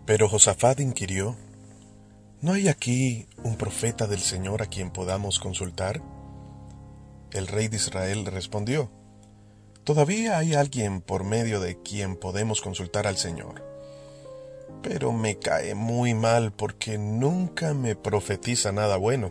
Pero Josafat inquirió: ¿No hay aquí un profeta del Señor a quien podamos consultar? El rey de Israel respondió: Todavía hay alguien por medio de quien podemos consultar al Señor. Pero me cae muy mal porque nunca me profetiza nada bueno.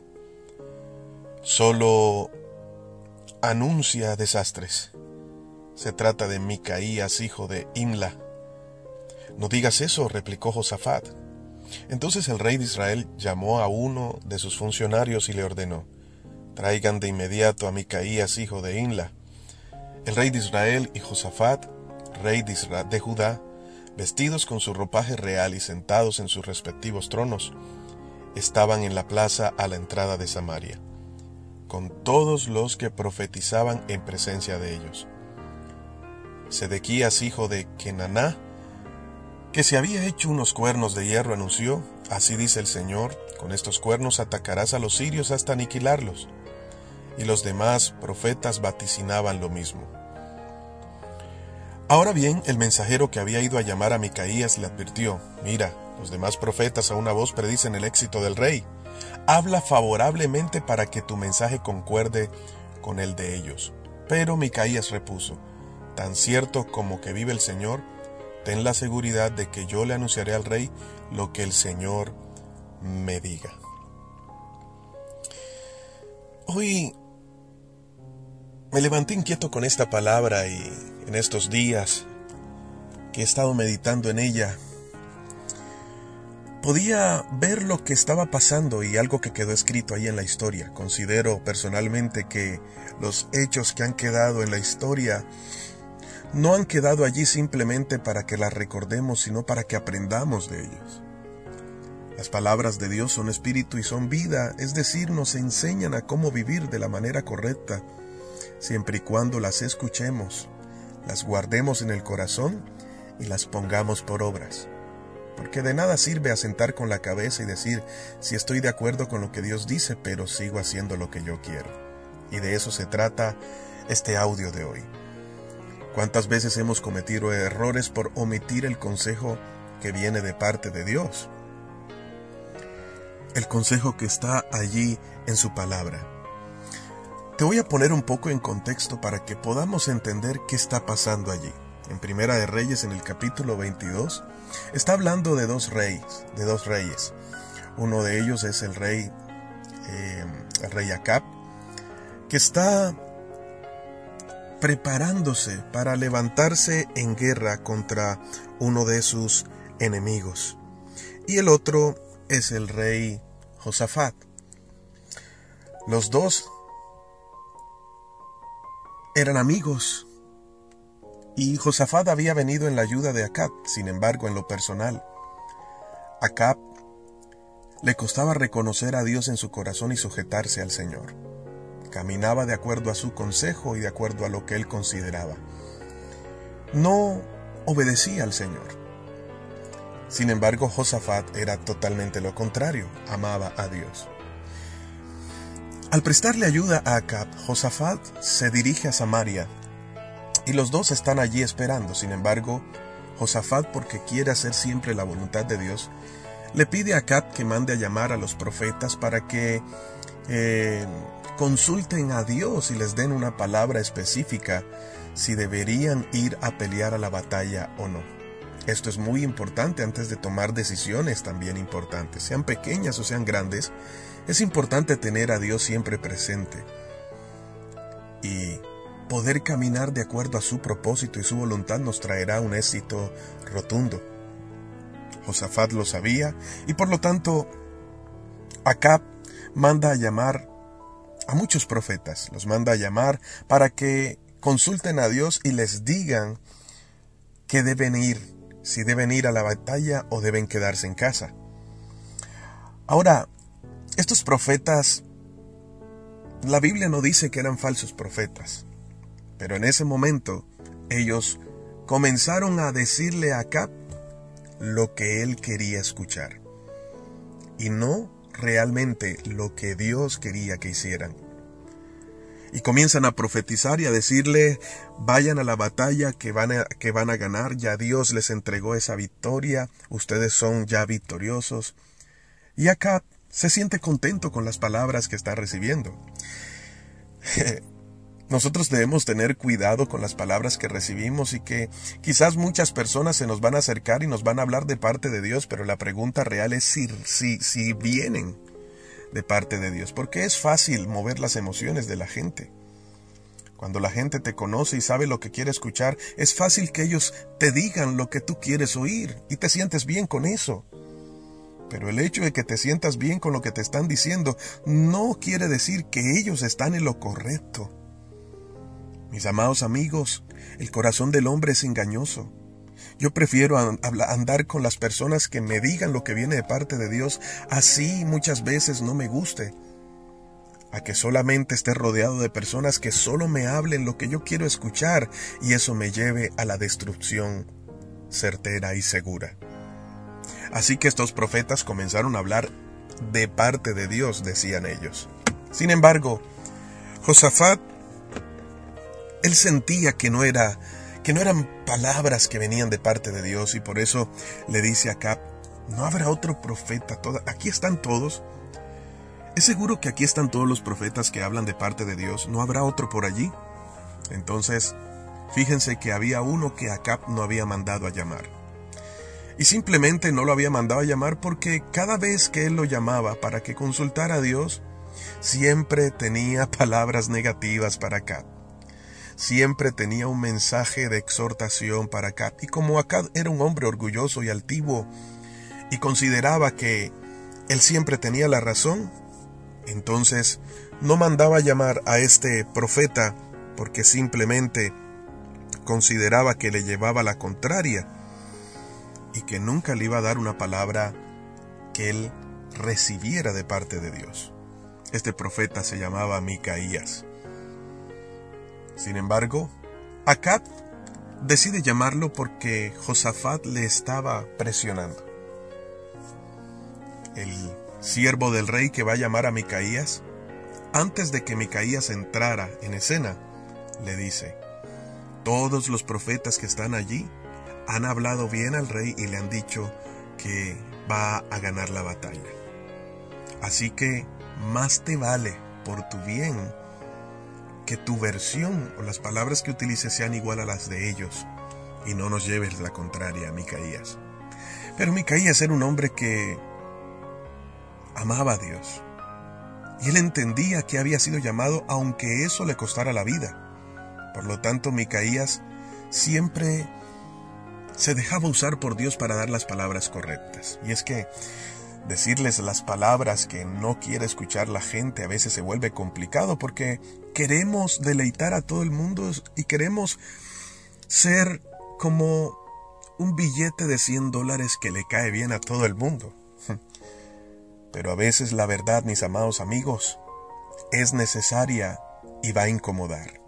Solo anuncia desastres. Se trata de Micaías, hijo de Imla. No digas eso, replicó Josafat. Entonces el rey de Israel llamó a uno de sus funcionarios y le ordenó: Traigan de inmediato a Micaías, hijo de Imla. El rey de Israel y Josafat, rey de Judá, vestidos con su ropaje real y sentados en sus respectivos tronos, estaban en la plaza a la entrada de Samaria, con todos los que profetizaban en presencia de ellos. Sedequías, hijo de Kenaná, que se había hecho unos cuernos de hierro, anunció: Así dice el Señor, con estos cuernos atacarás a los sirios hasta aniquilarlos. Y los demás profetas vaticinaban lo mismo. Ahora bien, el mensajero que había ido a llamar a Micaías le advirtió: Mira, los demás profetas a una voz predicen el éxito del rey. Habla favorablemente para que tu mensaje concuerde con el de ellos. Pero Micaías repuso: Tan cierto como que vive el Señor, ten la seguridad de que yo le anunciaré al rey lo que el Señor me diga. Hoy me levanté inquieto con esta palabra y en estos días que he estado meditando en ella, podía ver lo que estaba pasando y algo que quedó escrito ahí en la historia. Considero personalmente que los hechos que han quedado en la historia no han quedado allí simplemente para que las recordemos, sino para que aprendamos de ellos. Las palabras de Dios son espíritu y son vida, es decir, nos enseñan a cómo vivir de la manera correcta, siempre y cuando las escuchemos, las guardemos en el corazón y las pongamos por obras. Porque de nada sirve asentar con la cabeza y decir: sí, estoy de acuerdo con lo que Dios dice, pero sigo haciendo lo que yo quiero. Y de eso se trata este audio de hoy. ¿Cuántas veces hemos cometido errores por omitir el consejo que viene de parte de Dios? El consejo que está allí en su palabra. Te voy a poner un poco en contexto para que podamos entender qué está pasando allí. En Primera de Reyes, en el capítulo 22, está hablando de dos reyes. Uno de ellos es el rey Acab, que está preparándose para levantarse en guerra contra uno de sus enemigos. Y el otro es el rey Josafat. Los dos eran amigos y Josafat había venido en la ayuda de Acab. Sin embargo, en lo personal, Acab le costaba reconocer a Dios en su corazón y sujetarse al Señor. Caminaba de acuerdo a su consejo y de acuerdo a lo que él consideraba. No obedecía al Señor. Sin embargo, Josafat era totalmente lo contrario, amaba a Dios. Al prestarle ayuda a Acab, Josafat se dirige a Samaria y los dos están allí esperando. Sin embargo, Josafat, porque quiere hacer siempre la voluntad de Dios, le pide a Acab que mande a llamar a los profetas para que consulten a Dios y les den una palabra específica si deberían ir a pelear a la batalla o no. Esto es muy importante antes de tomar decisiones también importantes, sean pequeñas o sean grandes. Es importante tener a Dios siempre presente y poder caminar de acuerdo a su propósito y su voluntad nos traerá un éxito rotundo. Josafat lo sabía y por lo tanto Acab manda a llamar a muchos profetas, los manda a llamar para que consulten a Dios y les digan que deben ir, si deben ir a la batalla o deben quedarse en casa. Ahora, estos profetas, la Biblia no dice que eran falsos profetas, pero en ese momento ellos comenzaron a decirle a Acab lo que él quería escuchar y no realmente lo que Dios quería que hicieran. Y comienzan a profetizar y a decirle, vayan a la batalla que van a ganar, ya Dios les entregó esa victoria, ustedes son ya victoriosos. Y Acab se siente contento con las palabras que está recibiendo. Nosotros debemos tener cuidado con las palabras que recibimos y que quizás muchas personas se nos van a acercar y nos van a hablar de parte de Dios, pero la pregunta real es si vienen de parte de Dios, porque es fácil mover las emociones de la gente. Cuando la gente te conoce y sabe lo que quiere escuchar, es fácil que ellos te digan lo que tú quieres oír y te sientes bien con eso. Pero el hecho de que te sientas bien con lo que te están diciendo no quiere decir que ellos están en lo correcto. Mis amados amigos, el corazón del hombre es engañoso. Yo prefiero andar con las personas que me digan lo que viene de parte de Dios, así muchas veces no me guste, a que solamente esté rodeado de personas que solo me hablen lo que yo quiero escuchar y eso me lleve a la destrucción certera y segura. Así que estos profetas comenzaron a hablar de parte de Dios, decían ellos. Sin embargo, Josafat, él sentía que no eran palabras que venían de parte de Dios y por eso le dice a Acab, ¿no habrá otro profeta? Aquí están todos. ¿Es seguro que aquí están todos los profetas que hablan de parte de Dios? ¿No habrá otro por allí? Entonces, fíjense que había uno que Acab no había mandado a llamar. Y simplemente no lo había mandado a llamar porque cada vez que él lo llamaba para que consultara a Dios, siempre tenía palabras negativas para Acab. Siempre tenía un mensaje de exhortación para Acab. Y como Acab era un hombre orgulloso y altivo y consideraba que él siempre tenía la razón, entonces no mandaba llamar a este profeta porque simplemente consideraba que le llevaba la contraria y que nunca le iba a dar una palabra que él recibiera de parte de Dios. Este profeta se llamaba Micaías. Sin embargo, Acab decide llamarlo porque Josafat le estaba presionando. El siervo del rey que va a llamar a Micaías, antes de que Micaías entrara en escena, le dice, todos los profetas que están allí han hablado bien al rey y le han dicho que va a ganar la batalla. Así que más te vale por tu bien que tu versión o las palabras que utilices sean igual a las de ellos y no nos lleves la contraria a Micaías. Pero Micaías era un hombre que amaba a Dios y él entendía que había sido llamado aunque eso le costara la vida. Por lo tanto, Micaías siempre se dejaba usar por Dios para dar las palabras correctas. Y es que decirles las palabras que no quiere escuchar la gente a veces se vuelve complicado porque queremos deleitar a todo el mundo y queremos ser como un billete de $100 que le cae bien a todo el mundo. Pero a veces la verdad, mis amados amigos, es necesaria y va a incomodar.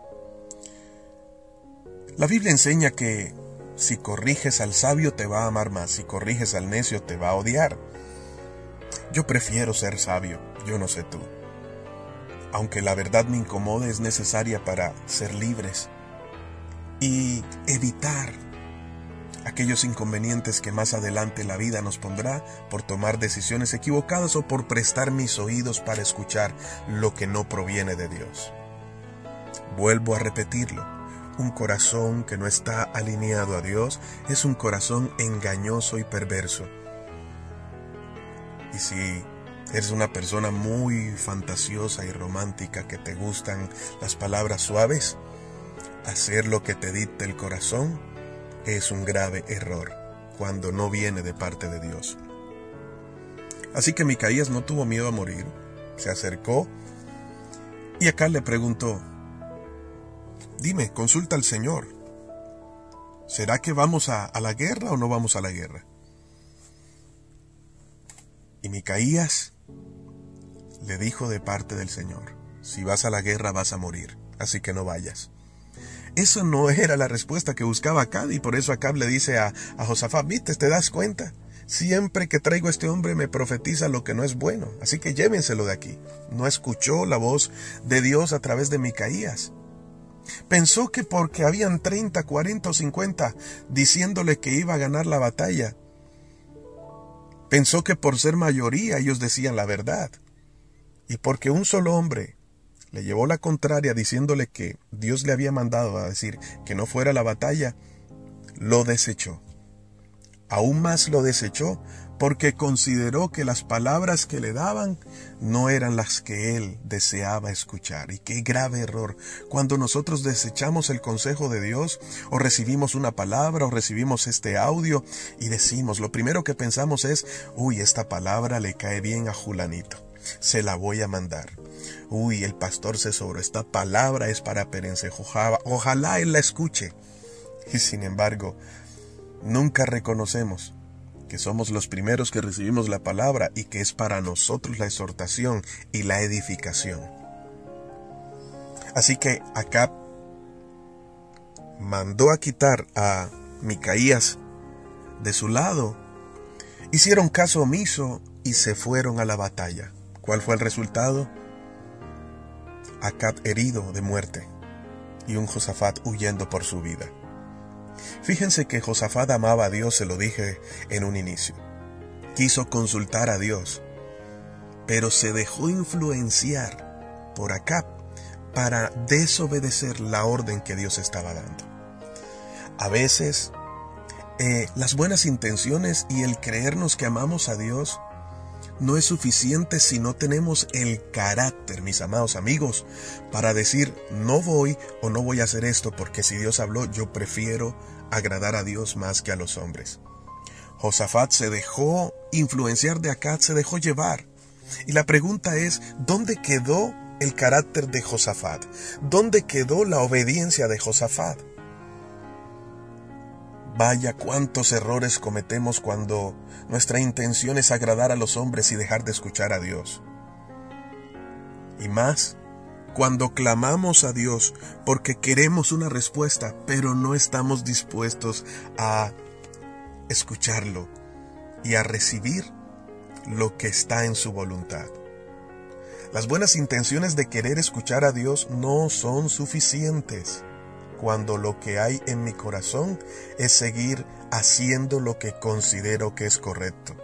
La Biblia enseña que si corriges al sabio te va a amar más, si corriges al necio te va a odiar. Yo prefiero ser sabio, yo no sé tú. Aunque la verdad me incomode, es necesaria para ser libres y evitar aquellos inconvenientes que más adelante la vida nos pondrá por tomar decisiones equivocadas o por prestar mis oídos para escuchar lo que no proviene de Dios. Vuelvo a repetirlo. Un corazón que no está alineado a Dios es un corazón engañoso y perverso. Y si eres una persona muy fantasiosa y romántica que te gustan las palabras suaves, hacer lo que te dicta el corazón es un grave error cuando no viene de parte de Dios. Así que Micaías no tuvo miedo a morir, se acercó y Acab le preguntó, dime, consulta al Señor, ¿será que vamos a la guerra o no vamos a la guerra? Y Micaías le dijo de parte del Señor, si vas a la guerra vas a morir, así que no vayas. Eso no era la respuesta que buscaba Acab y por eso Acab le dice a Josafat, ¿viste? ¿Te das cuenta? Siempre que traigo a este hombre me profetiza lo que no es bueno, así que llévenselo de aquí. No escuchó la voz de Dios a través de Micaías. Pensó que porque habían 30, 40 o 50 diciéndole que iba a ganar la batalla, pensó que por ser mayoría ellos decían la verdad. Y porque un solo hombre le llevó la contraria diciéndole que Dios le había mandado a decir que no fuera a la batalla, lo desechó. Aún más lo desechó porque consideró que las palabras que le daban no eran las que él deseaba escuchar. Y qué grave error cuando nosotros desechamos el consejo de Dios, o recibimos una palabra, o recibimos este audio y decimos, lo primero que pensamos es, esta palabra le cae bien a Julanito, se la voy a mandar. El pastor se sobró, esta palabra es para Perencejo, ojalá él la escuche. Y sin embargo, nunca reconocemos que somos los primeros que recibimos la palabra y que es para nosotros la exhortación y la edificación. Así que Acab mandó a quitar a Micaías de su lado, hicieron caso omiso y se fueron a la batalla. ¿Cuál fue el resultado? Acab herido de muerte y un Josafat huyendo por su vida. Fíjense que Josafat amaba a Dios, se lo dije en un inicio. Quiso consultar a Dios, pero se dejó influenciar por Acab para desobedecer la orden que Dios estaba dando. A veces, las buenas intenciones y el creernos que amamos a Dios no es suficiente si no tenemos el carácter, mis amados amigos, para decir no voy o no voy a hacer esto porque si Dios habló, yo prefiero agradar a Dios más que a los hombres. Josafat se dejó influenciar de Acab, se dejó llevar. Y la pregunta es, ¿dónde quedó el carácter de Josafat? ¿Dónde quedó la obediencia de Josafat? Vaya cuántos errores cometemos cuando nuestra intención es agradar a los hombres y dejar de escuchar a Dios. Y más, cuando clamamos a Dios porque queremos una respuesta, pero no estamos dispuestos a escucharlo y a recibir lo que está en su voluntad. Las buenas intenciones de querer escuchar a Dios no son suficientes cuando lo que hay en mi corazón es seguir haciendo lo que considero que es correcto.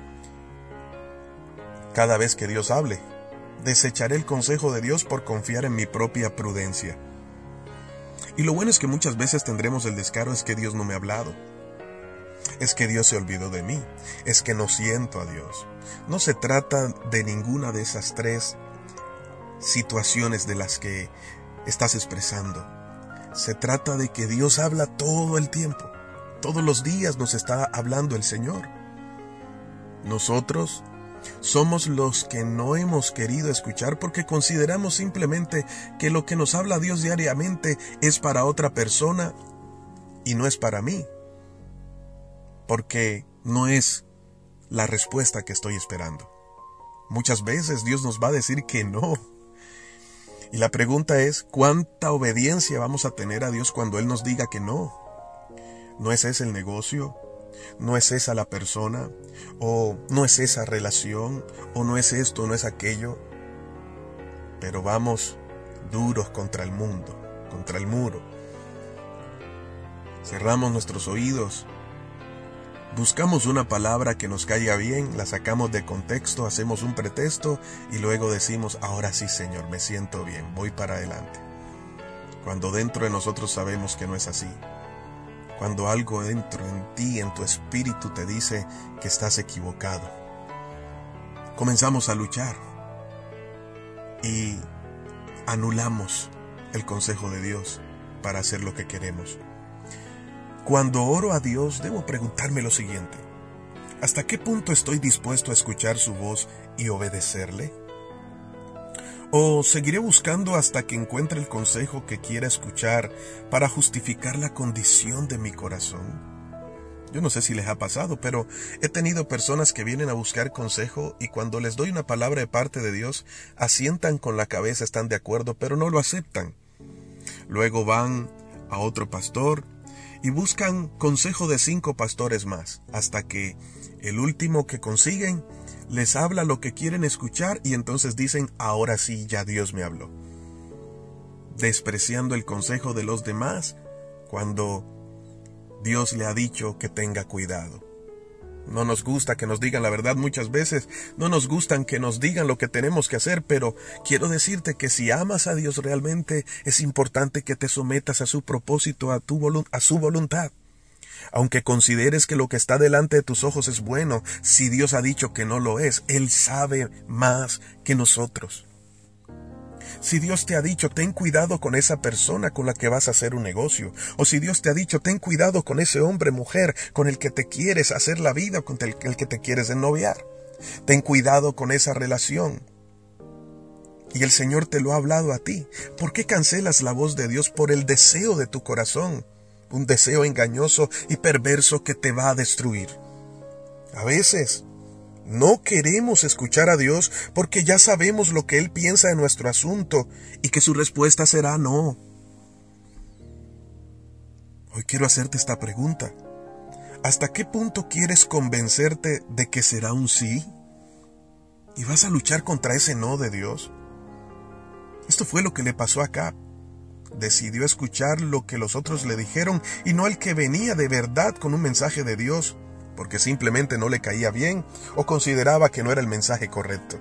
Cada vez que Dios hable, desecharé el consejo de Dios por confiar en mi propia prudencia. Y lo bueno es que muchas veces tendremos el descaro, es que Dios no me ha hablado. Es que Dios se olvidó de mí. Es que no siento a Dios. No se trata de ninguna de esas tres situaciones de las que estás expresando. Se trata de que Dios habla todo el tiempo. Todos los días nos está hablando el Señor. Nosotros somos los que no hemos querido escuchar porque consideramos simplemente que lo que nos habla Dios diariamente es para otra persona y no es para mí. Porque no es la respuesta que estoy esperando. Muchas veces Dios nos va a decir que no. Y la pregunta es, ¿cuánta obediencia vamos a tener a Dios cuando Él nos diga que no? ¿No es ese el negocio? ¿No es esa la persona? ¿O no es esa relación? ¿O no es esto, no es aquello? Pero vamos duros contra el mundo, contra el muro. Cerramos nuestros oídos. Buscamos una palabra que nos caiga bien, la sacamos de contexto, hacemos un pretexto y luego decimos, ahora sí Señor, me siento bien, voy para adelante. Cuando dentro de nosotros sabemos que no es así. Cuando algo dentro en ti, en tu espíritu te dice que estás equivocado. Comenzamos a luchar y anulamos el consejo de Dios para hacer lo que queremos. Cuando oro a Dios, debo preguntarme lo siguiente: ¿hasta qué punto estoy dispuesto a escuchar su voz y obedecerle? ¿O seguiré buscando hasta que encuentre el consejo que quiera escuchar para justificar la condición de mi corazón? Yo no sé si les ha pasado, pero he tenido personas que vienen a buscar consejo y cuando les doy una palabra de parte de Dios, asientan con la cabeza, están de acuerdo, pero no lo aceptan. Luego van a otro pastor y buscan consejo de 5 pastores más, hasta que el último que consiguen les habla lo que quieren escuchar y entonces dicen, ahora sí, ya Dios me habló. Despreciando el consejo de los demás cuando Dios le ha dicho que tenga cuidado. No nos gusta que nos digan la verdad muchas veces, no nos gustan que nos digan lo que tenemos que hacer, pero quiero decirte que si amas a Dios realmente, es importante que te sometas a su propósito, a su voluntad. Aunque consideres que lo que está delante de tus ojos es bueno, si Dios ha dicho que no lo es, Él sabe más que nosotros. Si Dios te ha dicho, ten cuidado con esa persona con la que vas a hacer un negocio, o si Dios te ha dicho, ten cuidado con ese hombre, mujer, con el que te quieres hacer la vida, con el que te quieres ennoviar, ten cuidado con esa relación, y el Señor te lo ha hablado a ti, ¿por qué cancelas la voz de Dios por el deseo de tu corazón? Un deseo engañoso y perverso que te va a destruir. A veces no queremos escuchar a Dios porque ya sabemos lo que Él piensa de nuestro asunto y que su respuesta será no. Hoy quiero hacerte esta pregunta. ¿Hasta qué punto quieres convencerte de que será un sí? ¿Y vas a luchar contra ese no de Dios? Esto fue lo que le pasó a Acab. Decidió escuchar lo que los otros le dijeron y no el que venía de verdad con un mensaje de Dios, porque simplemente no le caía bien o consideraba que no era el mensaje correcto.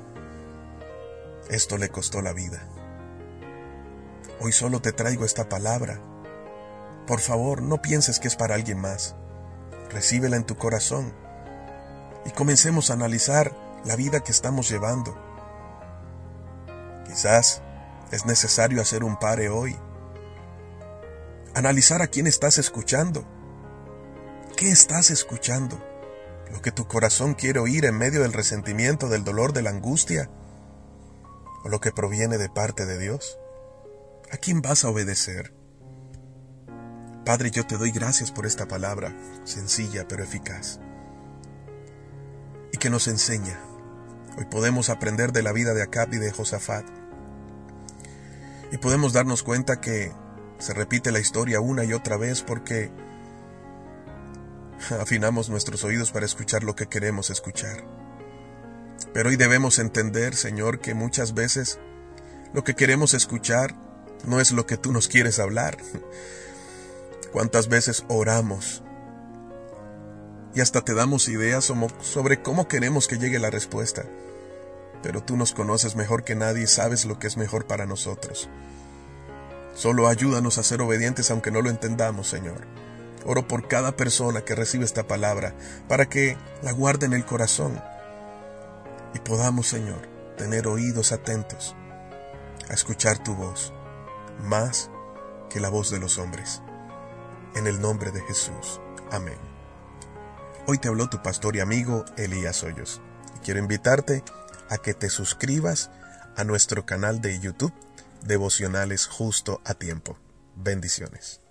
Esto le costó la vida. Hoy solo te traigo esta palabra. Por favor, no pienses que es para alguien más. Recíbela en tu corazón y comencemos a analizar la vida que estamos llevando. Quizás es necesario hacer un pare hoy. Analizar a quién estás escuchando. ¿Qué estás escuchando? ¿Lo que tu corazón quiere oír en medio del resentimiento, del dolor, de la angustia? ¿O lo que proviene de parte de Dios? ¿A quién vas a obedecer? Padre, yo te doy gracias por esta palabra, sencilla pero eficaz, y que nos enseña. Hoy podemos aprender de la vida de Acab y de Josafat, y podemos darnos cuenta que se repite la historia una y otra vez porque afinamos nuestros oídos para escuchar lo que queremos escuchar. Pero hoy debemos entender, Señor, que muchas veces lo que queremos escuchar no es lo que tú nos quieres hablar. ¿Cuántas veces oramos y hasta te damos ideas sobre cómo queremos que llegue la respuesta? Pero tú nos conoces mejor que nadie y sabes lo que es mejor para nosotros. Solo ayúdanos a ser obedientes aunque no lo entendamos, Señor. Oro por cada persona que recibe esta palabra, para que la guarde en el corazón y podamos, Señor, tener oídos atentos a escuchar tu voz, más que la voz de los hombres. En el nombre de Jesús. Amén. Hoy te habló tu pastor y amigo Elías Hoyos. Y quiero invitarte a que te suscribas a nuestro canal de YouTube, Devocionales Justo a Tiempo. Bendiciones.